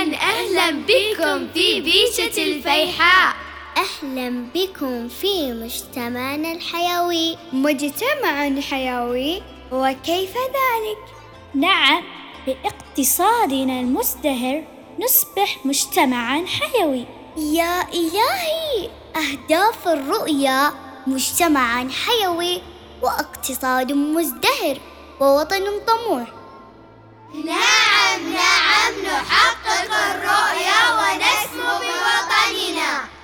أهلا بكم في بيشة الفيحاء. أهلا بكم في مجتمعنا الحيوي. مجتمع حيوي، وكيف ذلك؟ نعم، باقتصادنا المزدهر نصبح مجتمعاً حيوي. يا إلهي، أهداف الرؤية مجتمع حيوي واقتصاد مزدهر ووطن طموح. نعم نحقق الرؤية ونسمو بوطننا.